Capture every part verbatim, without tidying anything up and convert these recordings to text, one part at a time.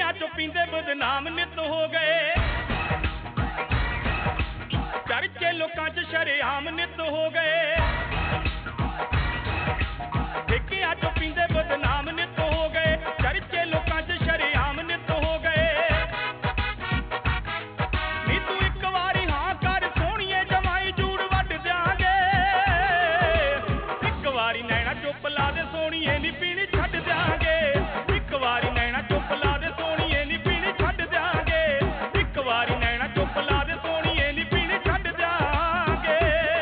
ਠੇਕਿਆਂ ਚੋਂ ਪੀਂਦੇ ਬਦਨਾਮ ਨਿਤ ਹੋ ਗਏ ਚਰਚੇ ਲੋਕਾਂ 'ਚ ਸ਼ਰੇਆਮ ਨਿਤ ਹੋ ਗਏ ਠੇਕਿਆਂ ਚੋਂ ਪੀਂਦੇ ਬਦਨਾਮ ਨਿਤ ਹੋ ਗਏ ਚਰਚੇ ਲੋਕਾਂ 'ਚ ਸ਼ਰੇਆਮ ਨਿਤ ਹੋ ਗਏ ਨੀ ਤੂੰ ਇੱਕ ਵਾਰੀ ਹਾਂ ਕਰ ਸੋਹਣੀਏ ਜਮਾਈ ਜੂੜ ਵੱਢ ਦਿਆਂਗੇ ਇੱਕ ਵਾਰੀ ਨੈਣਾ ਚੁੱਪ ਲਾ ਦੇ ਸੋਹਣੀਏ ਨੀ ਪੀਣੀ ਛੱਡ ਦਿਆਂਗੇ ਇੱਕ ਵਾਰੀ ਨੈਣਾ ਚੁੱਪ ਲਾ ਦੇ ਸੋਹਣੀਏ ਨੀ ਪੀਣੀ ਛੱਡ ਦਿਆਂਗੇ ਇੱਕ ਵਾਰੀ ਨੈਣਾ ਚੁੱਪ ਲਾ ਦੇ ਸੋਹਣੀਏ ਨੀ ਪੀਣੀ ਛੱਡ ਦਿਆਂਗੇ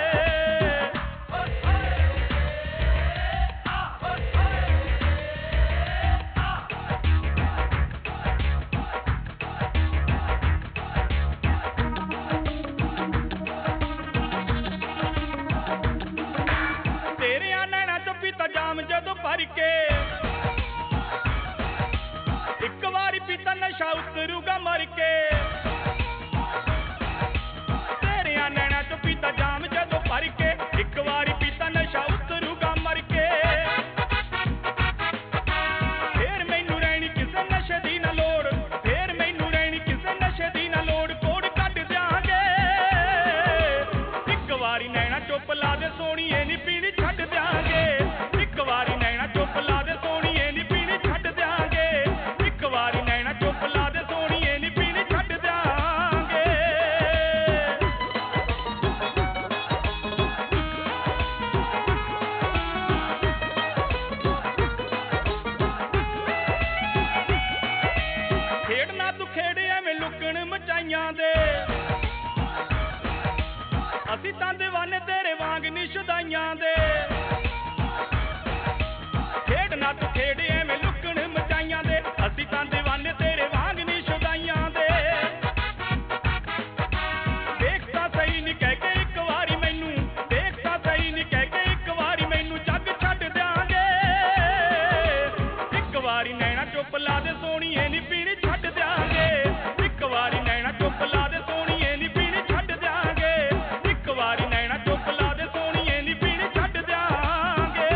ਤੇਰਿਆਂ ਨੈਣਾ ਚੋਂ ਪੀਤਾ ਜਾਮ ਜਦੋਂ ਭਰ ਕੇ ਇੱਕ ਵਾਰੀ ਪੀਤਾ ਨਸ਼ਾ ਉਤਰੂਗਾ ਮਰ ਕੇ ਤੇਰਿਆਂ ਨੈਣਾ ਚੋਂ ਪੀਤਾ ਜਾਮ ਜਦੋਂ ਭਰ ਕੇ ਇੱਕ ਵਾਰੀ ਪੀਤਾ ਨਸ਼ਾ ਉਤਰੂਗਾ ਮਰ ਕੇ ਫੇਰ ਮੈਨੂੰ ਰਹਿਣੀ ਕਿਸੇ ਨਸ਼ੇ ਦੀ ਨਾ ਲੋੜ ਫੇਰ ਮੈਨੂੰ ਰਹਿਣੀ ਕਿਸੇ ਨਸ਼ੇ ਦੀ ਨਾ ਲੋੜ ਕੋੜ ਕੱਢ ਦਿਆਂਗੇ ਇੱਕ ਵਾਰੀ ਨੈਣਾ ਚੁੱਪ ਲਾ ਦੇ ਸੋਹਣੀਏ ਨੀ ਪੀਣੀ ਛੱਡ ਦਿਆਂਗੇ ਇੱਕ ਵਾਰੀ ਨੈਣਾ ਚੁੱਪ ਲਾ ਦੇ ਸੋਹਣੀਏ ਨੀ ਪੀਣੀ ਛੱਡ ਦਿਆਂਗੇ ਇੱਕ ਵਾਰੀ ਨੈਣਾ ਚੁੱਪ ਲਾ ਦੇ ਸੋਹਣੀਏ ਨੀ ਪੀਣੀ ਛੱਡ ਦਿਆਂਗੇ ਖੇਡਣਾ ਤੂੰ ਖੇਡ ਐਵੇਂ ਲੁਕਣ ਮਚਾਈਆਂ ਦੇ ਅਸੀਂ ਤਾਂ ਦੀਵਾਨੇ ਤੇਰੇ ਵਾਂਗ ਨੀ ਸ਼ੁਦਾਈਆਂ ਦੇ ਖੇਡਣਾ ਤੂੰ ਖੇਡ ਐਵੇਂ ਲੁਕਣ ਮਚਾਈਆਂ ਦੇ ਅਸੀਂ ਤਾਂ ਦੀਵਾਨੇ ਤੇਰੇ ਵਾਂਗ ਨੀ ਸ਼ੁਦਾਈਆਂ ਦੇ ਦੇਖ ਤਾਂ ਸਹੀ ਨੀ ਕਹਿ ਕੇ ਇੱਕ ਵਾਰੀ ਮੈਨੂੰ ਦੇਖ ਤਾਂ ਸਹੀ ਨੀ ਕਹਿ ਕੇ ਇੱਕ ਵਾਰੀ ਮੈਨੂੰ ਜੱਗ ਛੱਡ ਦਿਆਂਗੇ ਇੱਕ ਵਾਰੀ ਨੈਣਾ ਚੁੱਪ ਲਾ ਦੇ ਸੋਹਣੀਏ ਨੀ ਪੀਣੀ ਛੱਡ ਦਿਆਂਗੇ ਇੱਕ ਵਾਰੀ ਨੈਣਾ ਚੁੱਪ ਲਾ ਦੇ ਸੋਹਣੀਏ ਨੀ ਪੀਣੀ ਛੱਡ ਦਿਆਂਗੇ ਇੱਕ ਵਾਰੀ ਨੈਣਾ ਚੁੱਪ ਲਾ ਦੇ ਸੋਹਣੀਏ ਨੀ ਪੀਣੀ ਛੱਡ ਦਿਆਂਗੇ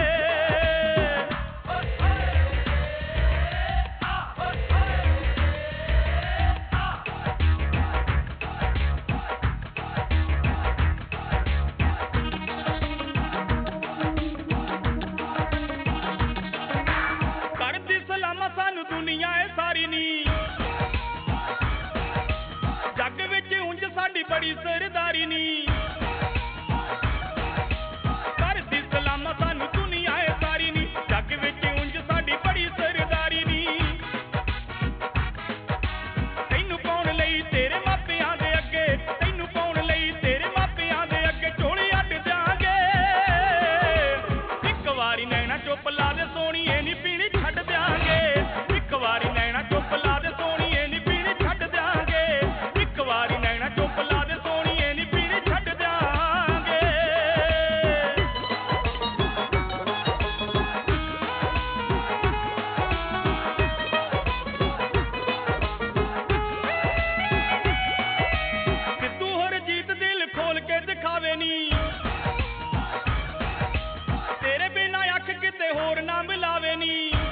ਕਰਦੀ ਸਲਾਮਾਂ ਸਾਨੂੰ ਦੁਨੀਆ ਏ ਸਾਰੀ ਨੀ ਜੱਗ ਵਿੱਚ ਉਂਝ ਸਾਡੀ ਬੜੀ ਸਰਦਾਰੀ ਨੀ ਕਰਦੀ ਸਲਾਮਾਂ ਸਾਨੂੰ ਦੁਨੀਆ ਏ ਸਾਰੀ ਨੀ ਜੱਗ ਵਿੱਚ ਉਂਝ ਸਾਡੀ ਬੜੀ ਸਰਦਾਰੀ ਨੀ ਤੈਨੂੰ ਪਾਉਣ ਲਈ ਤੇਰੇ ਮਾਪਿਆਂ ਦੇ ਅੱਗੇ ਤੈਨੂੰ ਪਾਉਣ ਲਈ ਤੇਰੇ ਮਾਪਿਆਂ ਦੇ ਅੱਗੇ ਝੋਲੀ ਅੱਡ ਦਿਆਂਗੇ ਇੱਕ ਵਾਰੀ ਨੈਣਾ ਚੁੱਪ ਲਾ ਦੇ ਸੋਹਣੀਏ ਨੀ ਪੀਣੀ ਛੱਡ ਦਿਆਂਗੇ ਇੱਕ ਵਾਰੀ ਨੈਣਾ ਚੁੱਪ ਲਾ ਦੇ ਸੋਹਣੀਏ ਨੀ ਪੀਣੀ ਛੱਡ ਦਿਆਂਗੇ ਇੱਕ ਵਾਰੀ ਨੈਣਾ ਚੁੱਪ ਲਾ ਦੇ ਸੋਹਣੀਏ ਨੀ ਪੀਣੀ ਛੱਡ ਦਿਆਂਗੇ ਸਿੱਧੂ ਹਰਜੀਤ ਦਿਲ ਖੋਲ ਕੇ ਦਿਖਾਵੇ ਨੀ ਤੇਰੇ ਬਿਨਾਂ ਅੱਖ ਕਿਤੇ ਹੋਰ ਨਾ ਮਿਲਾਵੇ ਨੀ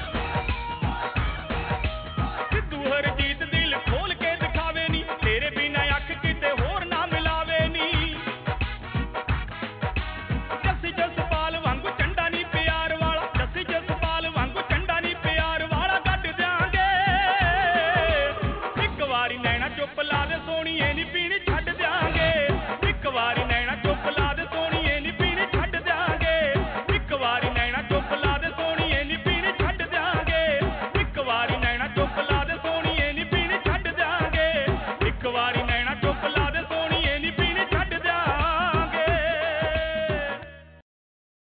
ਸਿੱਧੂ ਹਰਜੀਤ ਦਿਲ ਖੋਲ ਕੇ ਦਿਖਾਵੇ ਨੀ ਤੇਰੇ ਬਿਨਾਂ ਅੱਖ ਕਿਤੇ ਹੋਰ ਨਾ ਮਿਲਾਵੇ ਨੀ ਜੱਸੀ ਜਸਪਾਲ ਵਾਂਗੂ ਚੰਡਾ ਨੀ ਪਿਆਰ ਵਾਲਾ ਜੱਸੀ ਜਸਪਾਲ ਵਾਂਗੂ ਚੰਡਾ ਨੀ ਪਿਆਰ ਵਾਲਾ ਕੱਢ ਦਿਆਂਗੇ ਇੱਕ ਵਾਰੀ ਨੈਣਾ ਚੁੱਪ ਲਾ ਦੇ ਸੋਹਣੀਏ ਨੀ ਪੀਣੀ